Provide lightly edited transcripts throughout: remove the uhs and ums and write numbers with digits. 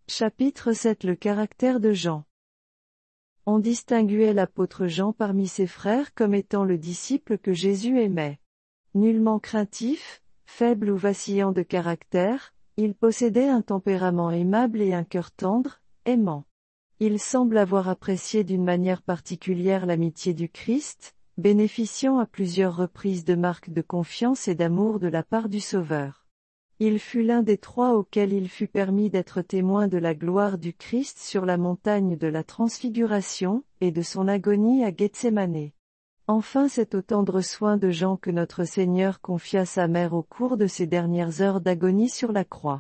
Chapitre 7. Le caractère de Jean. On distinguait l'apôtre Jean parmi ses frères comme étant le disciple que Jésus aimait. Nullement craintif, faible ou vacillant de caractère, il possédait un tempérament aimable et un cœur tendre, aimant. Il semble avoir apprécié d'une manière particulière l'amitié du Christ, bénéficiant à plusieurs reprises de marques de confiance et d'amour de la part du Sauveur. Il fut l'un des trois auxquels il fut permis d'être témoin de la gloire du Christ sur la montagne de la Transfiguration, et de son agonie à Gethsémanée. Enfin, c'est au tendre soin de Jean que notre Seigneur confia sa mère au cours de ses dernières heures d'agonie sur la croix.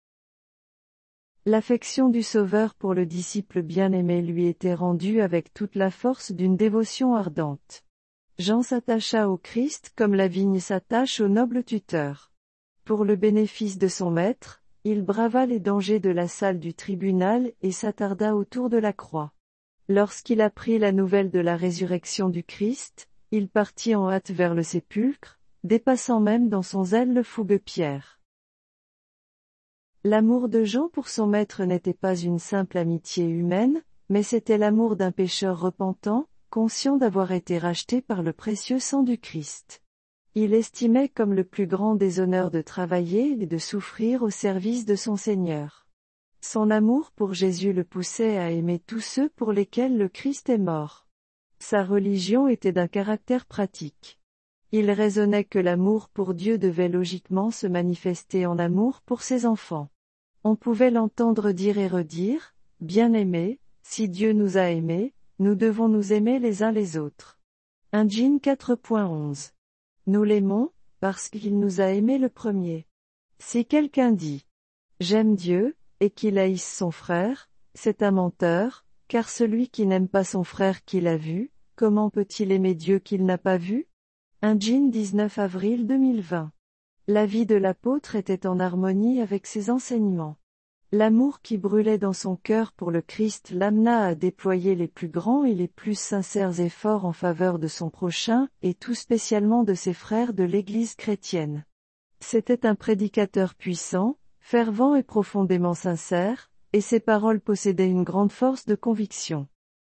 L'affection du Sauveur pour le disciple bien-aimé lui était rendue avec toute la force d'une dévotion ardente. Jean s'attacha au Christ comme la vigne s'attache au noble tuteur. Pour le bénéfice de son maître, il brava les dangers de la salle du tribunal et s'attarda autour de la croix. Lorsqu'il apprit la nouvelle de la résurrection du Christ, il partit en hâte vers le sépulcre, dépassant même dans son zèle le fougueux Pierre. L'amour de Jean pour son maître n'était pas une simple amitié humaine, mais c'était l'amour d'un pécheur repentant, conscient d'avoir été racheté par le précieux sang du Christ. Il estimait comme le plus grand des honneurs de travailler et de souffrir au service de son Seigneur. Son amour pour Jésus le poussait à aimer tous ceux pour lesquels le Christ est mort. Sa religion était d'un caractère pratique. Il raisonnait que l'amour pour Dieu devait logiquement se manifester en amour pour ses enfants. On pouvait l'entendre dire et redire, « Bien-aimés, si Dieu nous a aimés, nous devons nous aimer les uns les autres. » 1 Jean 4.11. Nous l'aimons, parce qu'il nous a aimés le premier. Si quelqu'un dit « J'aime Dieu », et qu'il haïsse son frère, c'est un menteur, car celui qui n'aime pas son frère qu'il a vu, comment peut-il aimer Dieu qu'il n'a pas vu? 1 Jean 19 avril 2020. La vie de l'apôtre était en harmonie avec ses enseignements. L'amour qui brûlait dans son cœur pour le Christ l'amena à déployer les plus grands et les plus sincères efforts en faveur de son prochain, et tout spécialement de ses frères de l'Église chrétienne. C'était un prédicateur puissant, fervent et profondément sincère, et ses paroles possédaient une grande force de conviction.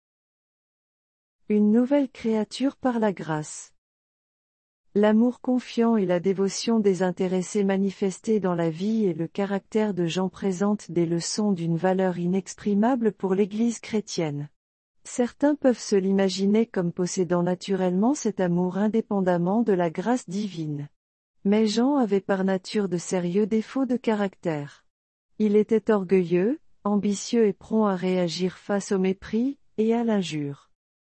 Une nouvelle créature par la grâce. L'amour confiant et la dévotion désintéressée manifestée dans la vie et le caractère de Jean présentent des leçons d'une valeur inexprimable pour l'Église chrétienne. Certains peuvent se l'imaginer comme possédant naturellement cet amour indépendamment de la grâce divine. Mais Jean avait par nature de sérieux défauts de caractère. Il était orgueilleux, ambitieux et prompt à réagir face au mépris, et à l'injure.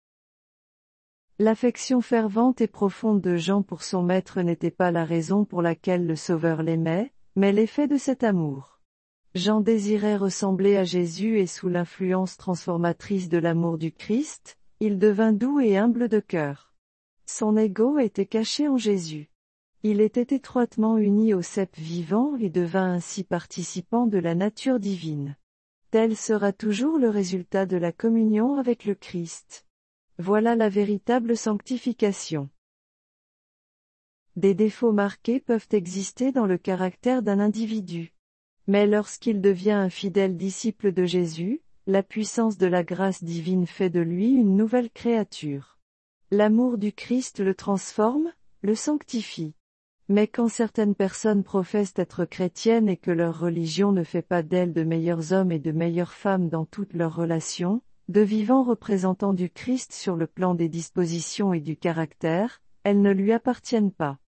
L'affection fervente et profonde de Jean pour son maître n'était pas la raison pour laquelle le Sauveur l'aimait, mais l'effet de cet amour. Jean désirait ressembler à Jésus et sous l'influence transformatrice de l'amour du Christ, il devint doux et humble de cœur. Son ego était caché en Jésus. Il était étroitement uni au cep vivant et devint ainsi participant de la nature divine. Tel sera toujours le résultat de la communion avec le Christ. Voilà la véritable sanctification. Des défauts marqués peuvent exister dans le caractère d'un individu. Mais lorsqu'il devient un fidèle disciple de Jésus, la puissance de la grâce divine fait de lui une nouvelle créature. L'amour du Christ le transforme, le sanctifie. Mais quand certaines personnes professent être chrétiennes et que leur religion ne fait pas d'elles de meilleurs hommes et de meilleures femmes dans toutes leurs relations, de vivants représentants du Christ sur le plan des dispositions et du caractère, elles ne lui appartiennent pas.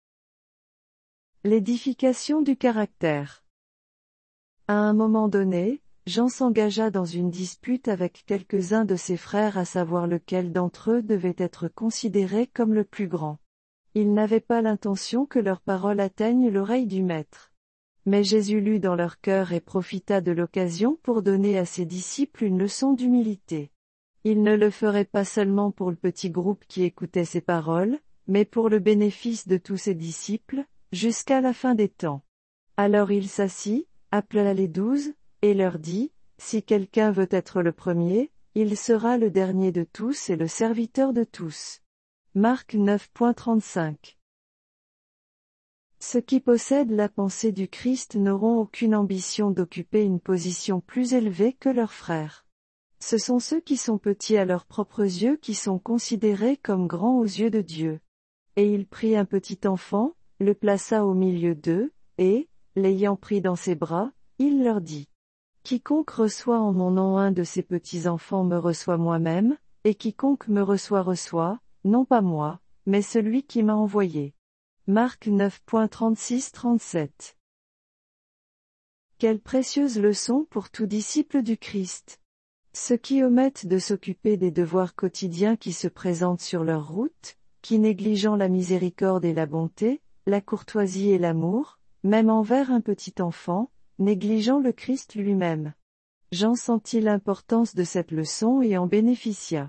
L'édification du caractère. À un moment donné, Jean s'engagea dans une dispute avec quelques-uns de ses frères à savoir lequel d'entre eux devait être considéré comme le plus grand. Ils n'avaient pas l'intention que leurs paroles atteignent l'oreille du Maître. Mais Jésus lut dans leur cœur et profita de l'occasion pour donner à ses disciples une leçon d'humilité. Il ne le ferait pas seulement pour le petit groupe qui écoutait ses paroles, mais pour le bénéfice de tous ses disciples, jusqu'à la fin des temps. Alors il s'assit, appela les 12, et leur dit, « Si quelqu'un veut être le premier, il sera le dernier de tous et le serviteur de tous. » Marc 9.35. Ceux qui possèdent la pensée du Christ n'auront aucune ambition d'occuper une position plus élevée que leurs frères. Ce sont ceux qui sont petits à leurs propres yeux qui sont considérés comme grands aux yeux de Dieu. Et il prit un petit enfant, le plaça au milieu d'eux, et, l'ayant pris dans ses bras, il leur dit: Quiconque reçoit en mon nom un de ces petits enfants me reçoit moi-même, et quiconque me reçoit, non pas moi, mais celui qui m'a envoyé. Marc 9.36-37. Quelle précieuse leçon pour tout disciple du Christ. Ceux qui omettent de s'occuper des devoirs quotidiens qui se présentent sur leur route, qui négligeant la miséricorde et la bonté, la courtoisie et l'amour, même envers un petit enfant, négligeant le Christ lui-même. Jean sentit l'importance de cette leçon et en bénéficia.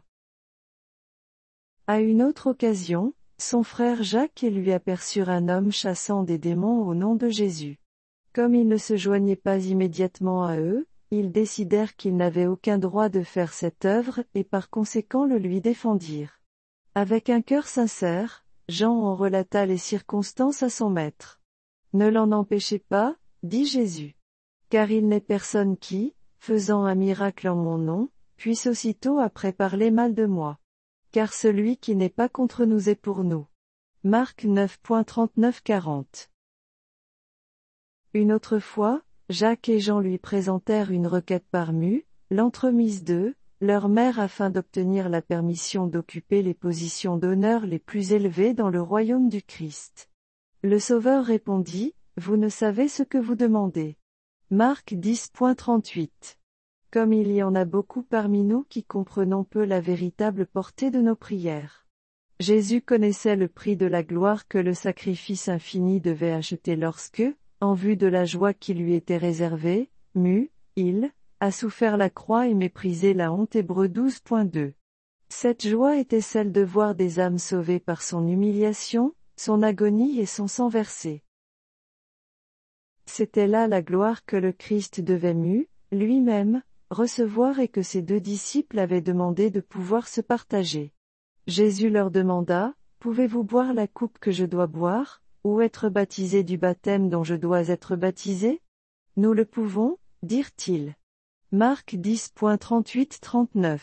À une autre occasion, son frère Jacques et lui aperçurent un homme chassant des démons au nom de Jésus. Comme il ne se joignait pas immédiatement à eux, ils décidèrent qu'il n'avait aucun droit de faire cette œuvre et par conséquent le lui défendirent. Avec un cœur sincère, Jean en relata les circonstances à son maître. Ne l'en empêchez pas, dit Jésus. Car il n'est personne qui, faisant un miracle en mon nom, puisse aussitôt après parler mal de moi. Car celui qui n'est pas contre nous est pour nous. Marc 9.39-40. Une autre fois, Jacques et Jean lui présentèrent une requête par mue, l'entremise d'eux, leur mère afin d'obtenir la permission d'occuper les positions d'honneur les plus élevées dans le royaume du Christ. Le Sauveur répondit: Vous ne savez ce que vous demandez. Marc 10.38. Comme il y en a beaucoup parmi nous qui comprenons peu la véritable portée de nos prières. Jésus connaissait le prix de la gloire que le sacrifice infini devait acheter lorsque, en vue de la joie qui lui était réservée, il a souffert la croix et méprisé la honte. Hébreux 12.2. Cette joie était celle de voir des âmes sauvées par son humiliation, son agonie et son sang versé. C'était là la gloire que le Christ devait lui-même, recevoir et que ses 2 disciples avaient demandé de pouvoir se partager. Jésus leur demanda: Pouvez-vous boire la coupe que je dois boire, ou être baptisé du baptême dont je dois être baptisé? Nous le pouvons, dirent-ils. Marc 10.38-39.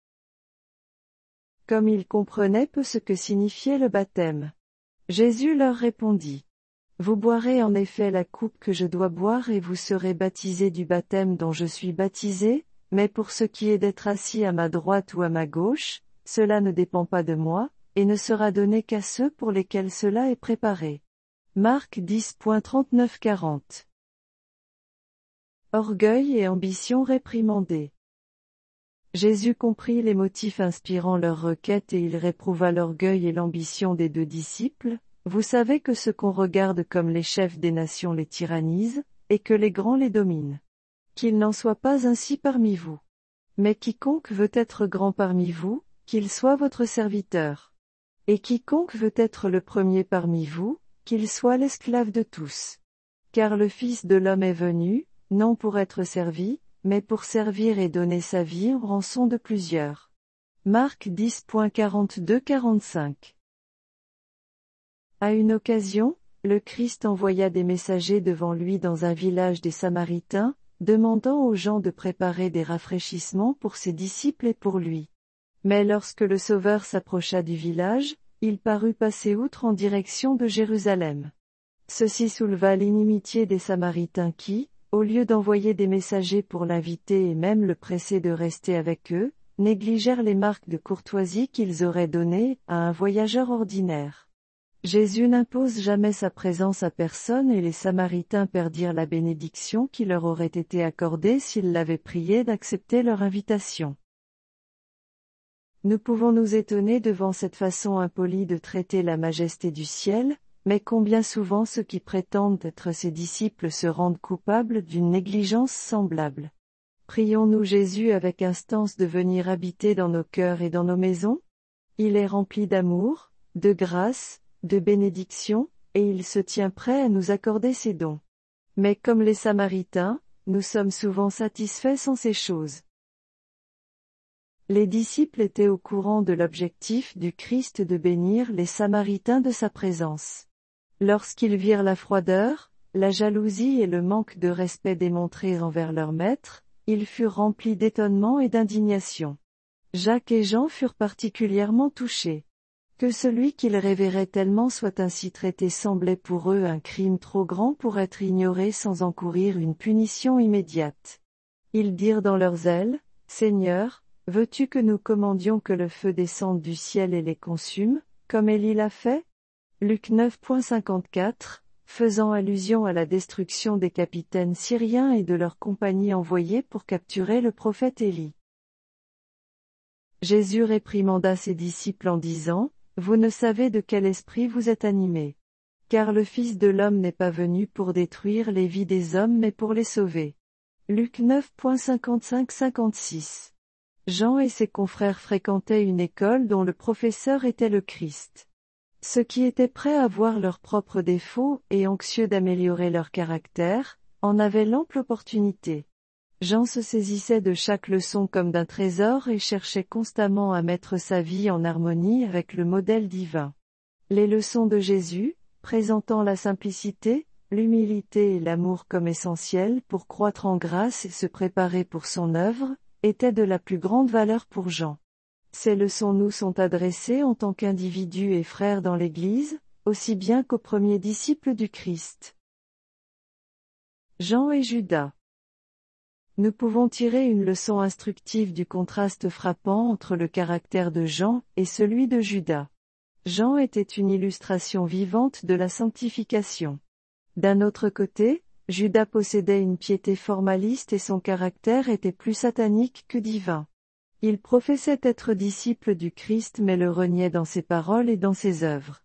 Comme ils comprenaient peu ce que signifiait le baptême, Jésus leur répondit: Vous boirez en effet la coupe que je dois boire et vous serez baptisés du baptême dont je suis baptisé, mais pour ce qui est d'être assis à ma droite ou à ma gauche, cela ne dépend pas de moi, et ne sera donné qu'à ceux pour lesquels cela est préparé. Marc 10.39-40. Orgueil et ambition réprimandés. Jésus comprit les motifs inspirant leur requête et il réprouva l'orgueil et l'ambition des 2 disciples. Vous savez que ceux qu'on regarde comme les chefs des nations les tyrannisent, et que les grands les dominent. Qu'il n'en soit pas ainsi parmi vous. Mais quiconque veut être grand parmi vous, qu'il soit votre serviteur. Et quiconque veut être le premier parmi vous, qu'il soit l'esclave de tous. Car le Fils de l'homme est venu, non pour être servi, mais pour servir et donner sa vie en rançon de plusieurs. Marc 10.42-45. À une occasion, le Christ envoya des messagers devant lui dans un village des Samaritains, demandant aux gens de préparer des rafraîchissements pour ses disciples et pour lui. Mais lorsque le Sauveur s'approcha du village, il parut passer outre en direction de Jérusalem. Ceci souleva l'inimitié des Samaritains qui, au lieu d'envoyer des messagers pour l'inviter et même le presser de rester avec eux, négligèrent les marques de courtoisie qu'ils auraient données à un voyageur ordinaire. Jésus n'impose jamais sa présence à personne et les Samaritains perdirent la bénédiction qui leur aurait été accordée s'ils l'avaient prié d'accepter leur invitation. Nous pouvons nous étonner devant cette façon impolie de traiter la majesté du ciel, mais combien souvent ceux qui prétendent être ses disciples se rendent coupables d'une négligence semblable. Prions-nous Jésus avec instance de venir habiter dans nos cœurs et dans nos maisons? Il est rempli d'amour, de grâce, de bénédiction, et il se tient prêt à nous accorder ses dons. Mais comme les Samaritains, nous sommes souvent satisfaits sans ces choses. Les disciples étaient au courant de l'objectif du Christ de bénir les Samaritains de sa présence. Lorsqu'ils virent la froideur, la jalousie et le manque de respect démontrés envers leur maître, ils furent remplis d'étonnement et d'indignation. Jacques et Jean furent particulièrement touchés. Que celui qu'ils révéraient tellement soit ainsi traité semblait pour eux un crime trop grand pour être ignoré sans encourir une punition immédiate. Ils dirent dans leur zèle, « Seigneur, veux-tu que nous commandions que le feu descende du ciel et les consume, comme Élie l'a fait ?» Luc 9.54, faisant allusion à la destruction des capitaines syriens et de leurs compagnies envoyées pour capturer le prophète Élie. Jésus réprimanda ses disciples en disant, « Vous ne savez de quel esprit vous êtes animés. Car le Fils de l'homme n'est pas venu pour détruire les vies des hommes mais pour les sauver. » Luc 9.55-56. Jean et ses confrères fréquentaient une école dont le professeur était le Christ. Ceux qui étaient prêts à voir leurs propres défauts et anxieux d'améliorer leur caractère, en avaient l'ample opportunité. Jean se saisissait de chaque leçon comme d'un trésor et cherchait constamment à mettre sa vie en harmonie avec le modèle divin. Les leçons de Jésus, présentant la simplicité, l'humilité et l'amour comme essentiels pour croître en grâce et se préparer pour son œuvre, étaient de la plus grande valeur pour Jean. Ces leçons nous sont adressées en tant qu'individus et frères dans l'Église, aussi bien qu'aux premiers disciples du Christ. Jean et Judas. Nous pouvons tirer une leçon instructive du contraste frappant entre le caractère de Jean et celui de Judas. Jean était une illustration vivante de la sanctification. D'un autre côté, Judas possédait une piété formaliste et son caractère était plus satanique que divin. Il professait être disciple du Christ mais le reniait dans ses paroles et dans ses œuvres.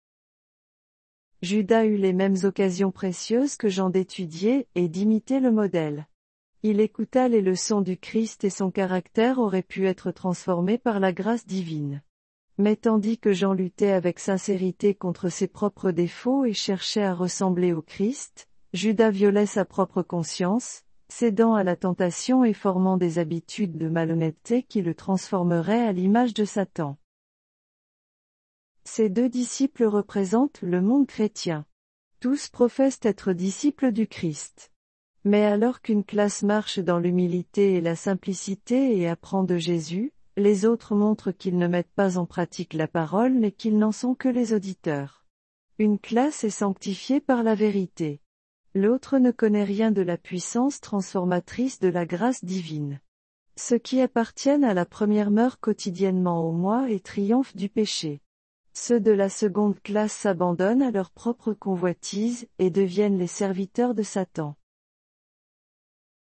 Judas eut les mêmes occasions précieuses que Jean d'étudier et d'imiter le modèle. Il écouta les leçons du Christ et son caractère aurait pu être transformé par la grâce divine. Mais tandis que Jean luttait avec sincérité contre ses propres défauts et cherchait à ressembler au Christ, Judas violait sa propre conscience, cédant à la tentation et formant des habitudes de malhonnêteté qui le transformeraient à l'image de Satan. Ces deux disciples représentent le monde chrétien. Tous professent être disciples du Christ. Mais alors qu'une classe marche dans l'humilité et la simplicité et apprend de Jésus, les autres montrent qu'ils ne mettent pas en pratique la parole mais qu'ils n'en sont que les auditeurs. Une classe est sanctifiée par la vérité. L'autre ne connaît rien de la puissance transformatrice de la grâce divine. Ceux qui appartiennent à la première meurent quotidiennement au moi et triomphent du péché. Ceux de la seconde classe s'abandonnent à leur propre convoitise et deviennent les serviteurs de Satan.